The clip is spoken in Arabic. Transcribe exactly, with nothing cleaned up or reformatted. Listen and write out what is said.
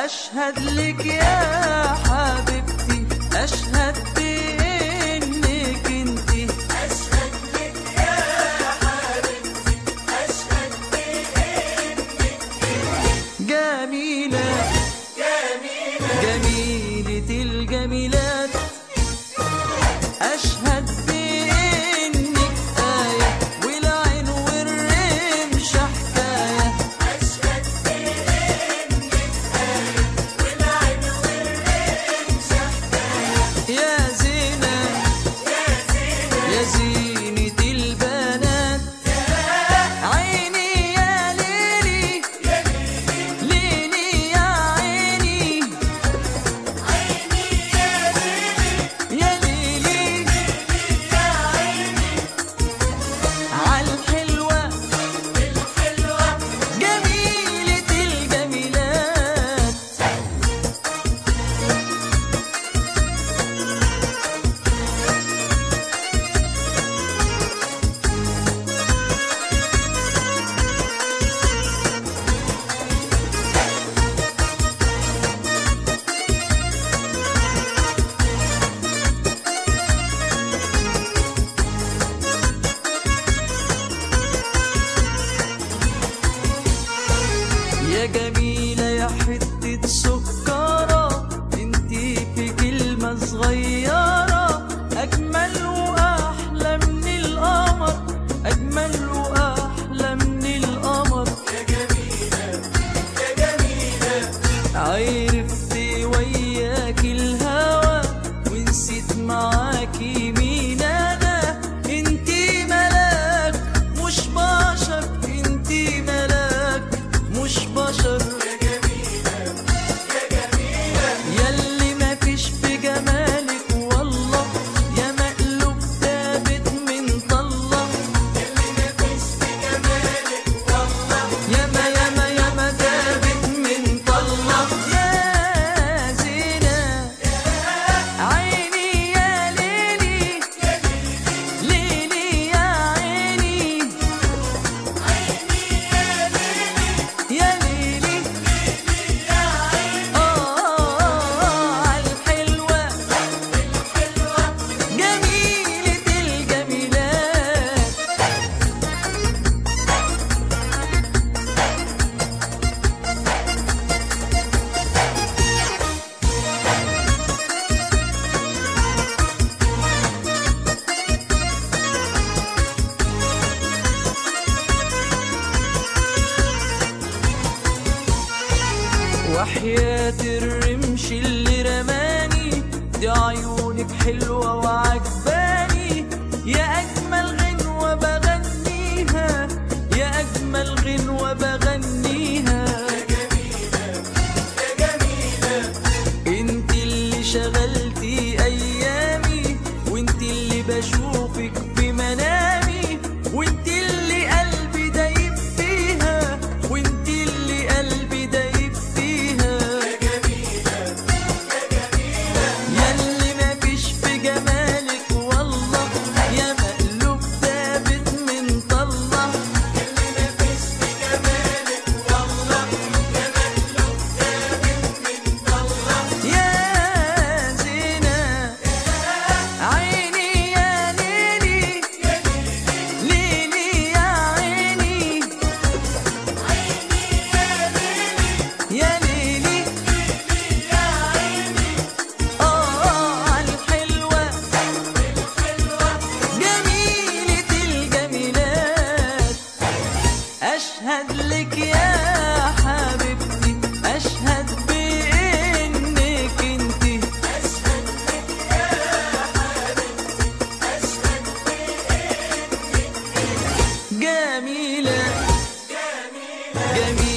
أشهد لك يا حبيبتي، أشهد بإنك انتي، أشهد لك يا حبيبتي، أشهد بإنك جميلة جميلة جميلة الجميلات. أشهد بإنك آية والعين والرمش حكاية، أشهد بإنك آية والعين والرمش حكاية. يا زينة يا زينة يا زينة البنات. عيني يا ليلي يا ليلي ليلي يا عيني عيني يا ليلي يا ليلي يا عيني عالحلوة الحلوة جميلة الجميلات. يا جميلة يا حتة سكرة، انتي في كلمة صغيرة أجمل وأحلى من القمر، أجمل وأحلى من القمر. يا جميلة يا جميلة عرفت وياك الهوى ونسيت معاكي مين أنا. انتي ملاك مش بشر، انتي ملاك مش بشر. يا جميلة يا جميلة ياللي مفيش في جمالك والله، يا مقلوب ثابت من طلة. اللي مفيش في جمالك والله ياما ياما ياما ثابت من طلة. يا زينة عيني يا ليلي يا ليلي ليلي يا عيني عيني يا ليلي يا ليلي يا عيني آه عالحلوة الحلوة جميلة الجميلات. وحياة الرمش اللي رماني دي عيونك حلوة وعجباني. يا أجمل غنوة بغنيها، يا أجمل غنوة بغنيها. يا جميلة انت اللي شغلتي أيامي، وانت اللي بشوفك في منامي، وانت اللي قلبي دايب فيها، وانت اللي قلبي دايب فيها. يا جميلة يا جميلة ياللي مفيش في جمالك والله، يا مقلوب ثابت من طلة. اللي مفيش في جمالك والله يا مقلوب ثابت من طلة. يا زينة عيني يا ليلي يا ليلي ليلي يا عيني عيني يا ليلي يا ليلي يا عيني آه عالحلوة الحلوة جميلة الجميلات. أشهد لك يا حبيبتي، أشهد بإنك انتي، أشهد لك يا حبيبتي، أشهد بإنك جميلة جميلة جميلة